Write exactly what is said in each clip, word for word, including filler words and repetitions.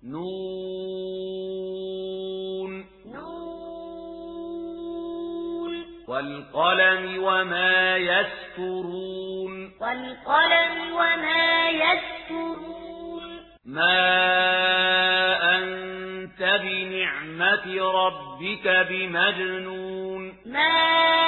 نون نون والقلم وما يسطرون والقلم وما يسطرون ما أنت بنعمة ربك بمجنون ما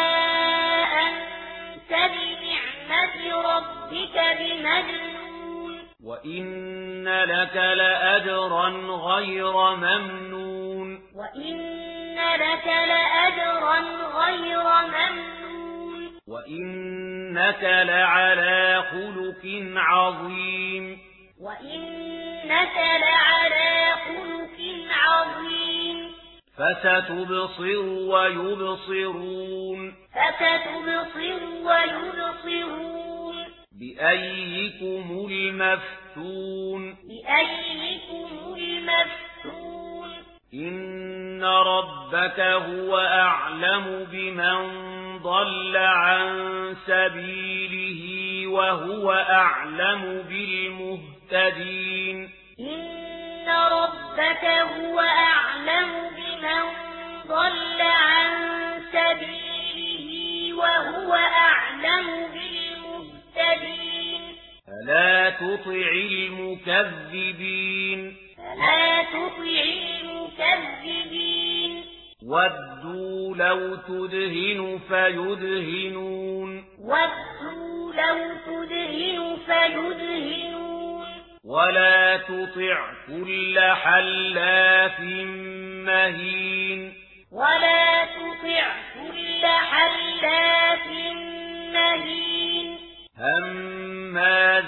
أنت بنعمة ربك بمجنون وإن لك لأجرا غير ممنون وإن لك لأجرا غير ممنون وإنك لعلى خلق عظيم وإنك لعلى خلق عظيم فستبصر ويبصرون فستبصر ويبصرون بأيكم المفتون بأيكم المفتون إن ربك هو أعلم بمن ضل عن سبيله وهو أعلم بالمهتدين إن ربك هو أعلم بمن ضل عن سبيله وهو أعلم بالمهتدين فلا تطع المكذبين فلا تطع المكذبين ودوا لو تدهن فيدهنون ودوا لو تدهن فيدهنون ولا تطع كل حلاف مهين ولا تطع كل حلاف مهين هماز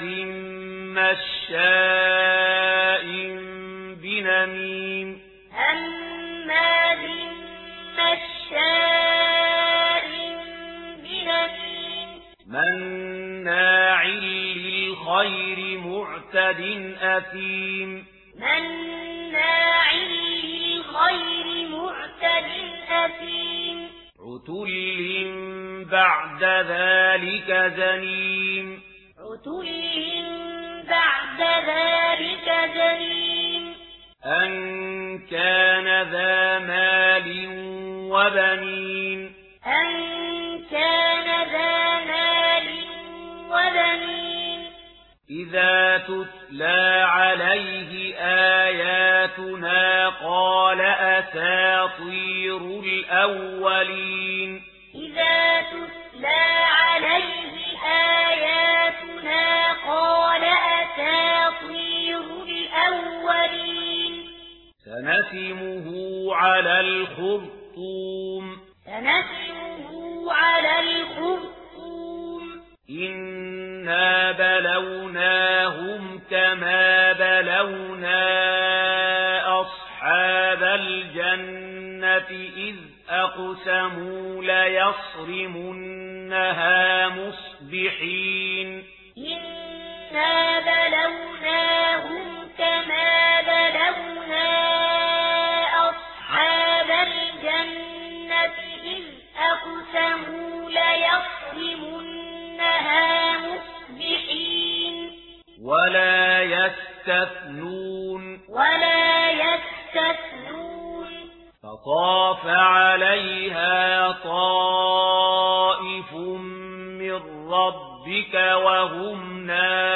مشاء بنميم هماز مشاء بنميم مناع للخير معتد أثيم مناع للخير معتد أثيم عتل بعد ذلك زنيم عتل بعد ذلك زنيم أن كان ذا مال وبنين أن كان ذا مال وبنين إذا تتلى عليه آياتنا قال أساطير الأولين إذا تتلى عليه آياتنا قال أساطير الأولين سنسمه على الخرطوم سنسمه على الخرطوم إنا بلوناهم كما بلونا أصحاب الجنة إذ أقسموا ليصرمنها مصبحين إنا بلوناهم كما بلونا أصحاب الجنة إذ أقسموا ليصرمنها مصبحين ولا يستثنون ولا يستثنون فطاف عليها طائف من ربك وهم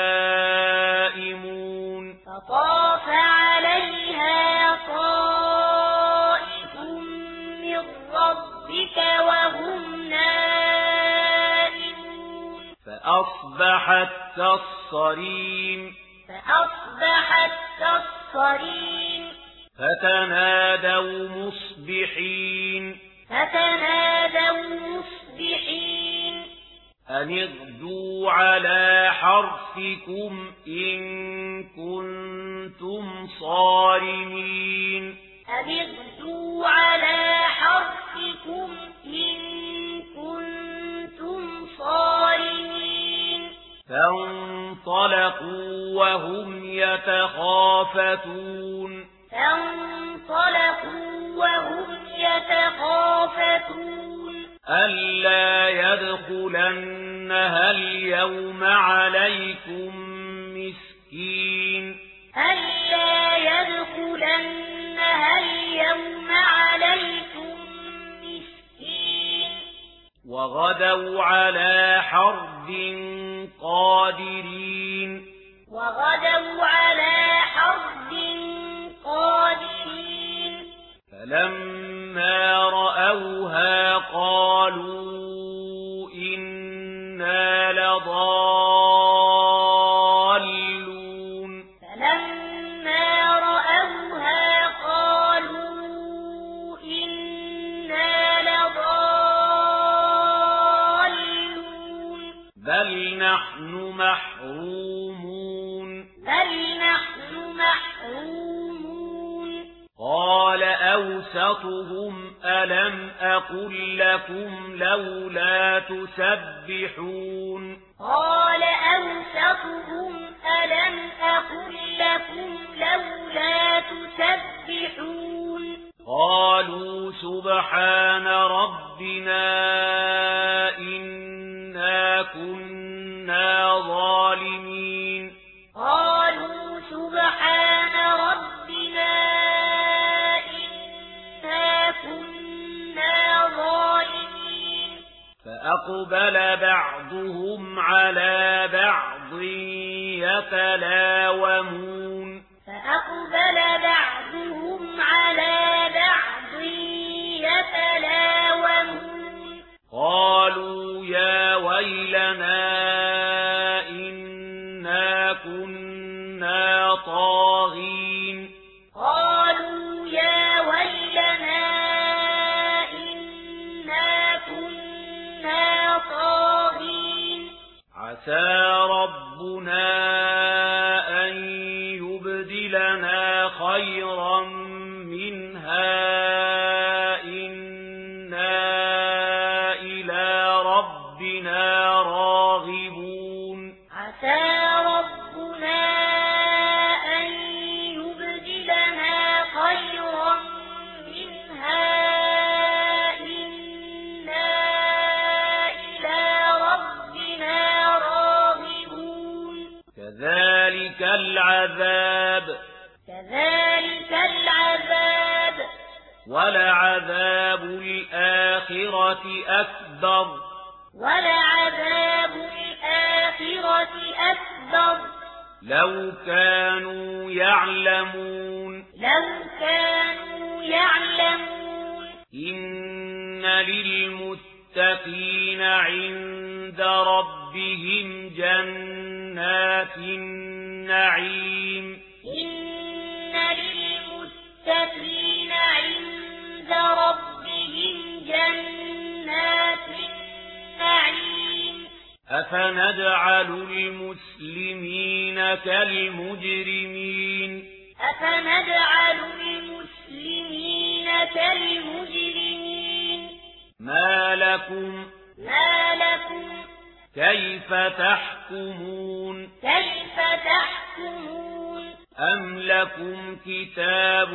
نائمون فطاف عليها طائف من ربك وهم نائمون فأصبحت كالصريم فأصبحت كالصريم فتنادوا مصبحين فتنادوا مصبحين أن اغدوا على حرثكم إن كنتم صارمين أن اغدوا على حرثكم إن كنتم صارمين فانطلقوا وهم يتخافتون فانطلقوا وهم يتخافتون ألا يدخلنها اليوم عليكم مسكين ألا يدخلنها وغدوا على حرد قادرين وغدوا على حرد قادرين فلما رأوها قالوا إنا لضالون فلما رأوها قالوا إنا لضالون بل نحن محرومون بل نحن محرومون قال أوسطهم ألم أقل لكم لولا تسبحون قال أوسطهم ألم أقل لكم لولا تسبحون قالوا سبحان ربنا إنا كنا ظالمين قالوا سبحان ربنا إنا كنا ظالمين فأقبل بعضهم على بعض يتلاومون فأقبل بعضهم على بعض يتلاومون قالوا يا ويلنا إنا كنا طاغين قالوا يا ويلنا إنا كنا طاغين عسى ربنا أن يبدلنا خيرا منها إنا إلى ربنا راغبون عسى ربنا أن يبدلنا خيرا منها إنا إلى ربنا راغبون كذلك العذاب كذلك العذاب ولعذاب الآخرة أكبر ولعذاب الآخرة أكبر لو كانوا يعلمون لو كانوا يعلمون إن للمتقين عند ربهم جنات النعيم إن للمتقين عند ربهم جنات النعيم أفنجعل المسلمين كالمجرمين أفنجعل المسلمين كالمجرمين ما لكم ما لكم كيف تحكمون كيف تحكمون أم لكم كتاب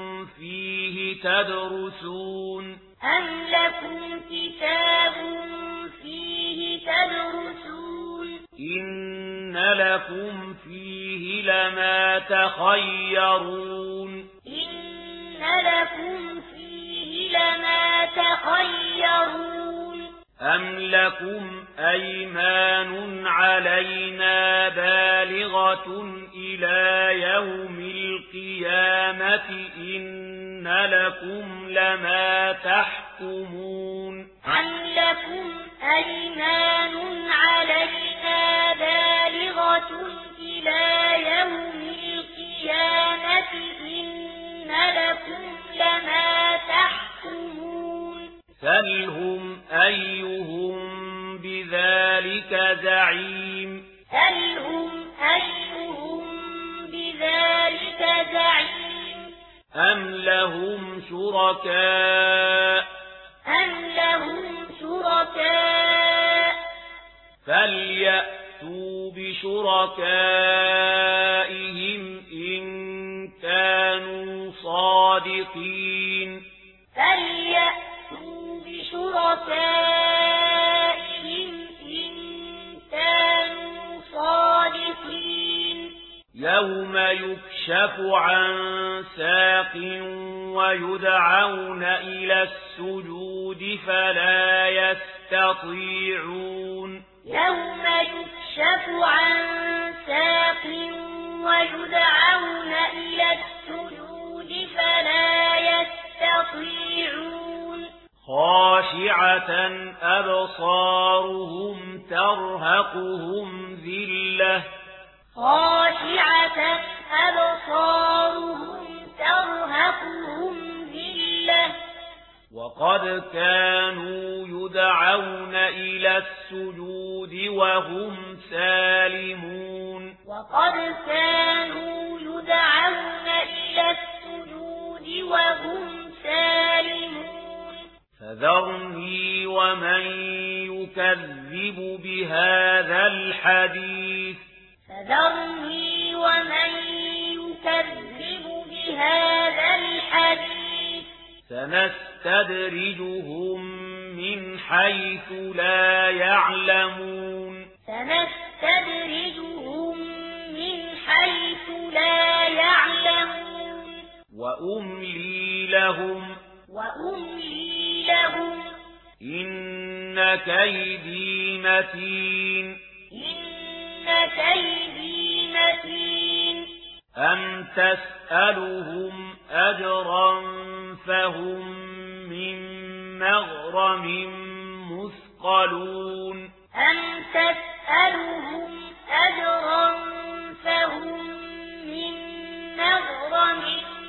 فيه تدرسون أم لكم كتاب فيه تدرسون إن لكم فيه لما تخيرون إن لكم فيه لما تخيرون أم لكم أيمان علينا بالغة إلى يوم القيامة إن لكم لما تحكمون أم لكم أيمان علينا بالغة إلى يوم القيامة إن لكم لما تحكمون سلهم أيهم بذلك زعيم سلهم أيهم بذلك زعيم أم لهم شركاء أم لهم شركاء فليأتوا بشركائهم إن كانوا صادقين فليأتوا بشركائهم إن كانوا صادقين يوم يكشف عن ساق ويدعون إلى السجود فلا يستطيعون يوم يكشف عن ساق ويدعون إلى السجود فلا يستطيعون خاشعة أبصارهم ترهقهم ذلة خاشعة أبصارهم ترهقهم ذلة وقد كانوا يدعون إلى السجود وهم سالمون وقد كانوا يدعون إلى السجود وهم سالمون فذرني ومن يكذب بهذا الحديث فذرني ومن يكذب بهذا الحديث سنستدرجهم من حيث لا يعلمون سنستدرجهم من حيث لا يعلمون وأملي لهم وأملي لهم إن كيدي متين إن كيدي متين أم تسألهم أجرا فهم من مغرم مثقلون أم تسألهم أجرا فهم من مغرم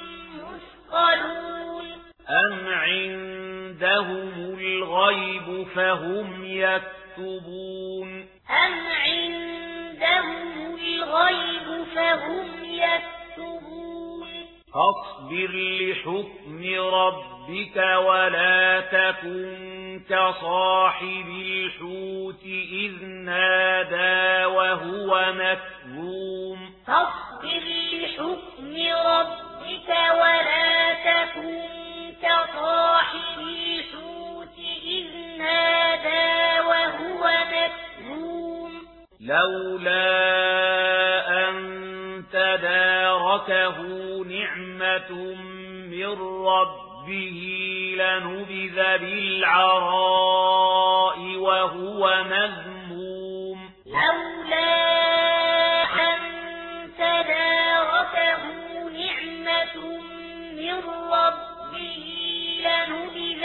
مثقلون أم عندهم الغيب فهم يكتبون أم عندهم الغيب فهم يكتبون فاصبر لحكم ربك ولا تكن كصاحب الحوت إذ نادى وهو مكظوم فاصبر لحكم ربك ولا تكن كصاحب الحوت إذ نادى وهو مكظوم لولا أن تداركه نعمة من ربه لنبذ بالعراء وهو مذموم لولا أن تداركه نعمة من ربه لنبذ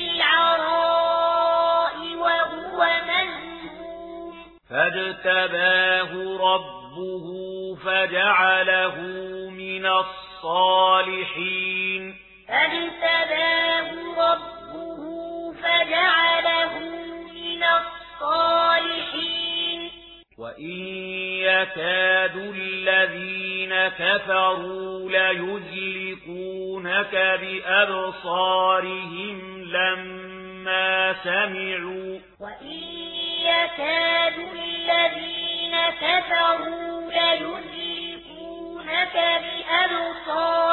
بالعراء وهو مذموم فاجتباه ربه فجعله من الصالحين فاجتباه ربه فجعله من الصالحين وإن يكاد الذين كفروا ليزلقونك بأبصارهم لما سمعوا وإن يكاد الذين كفروا ليزلقونك بأبصارهم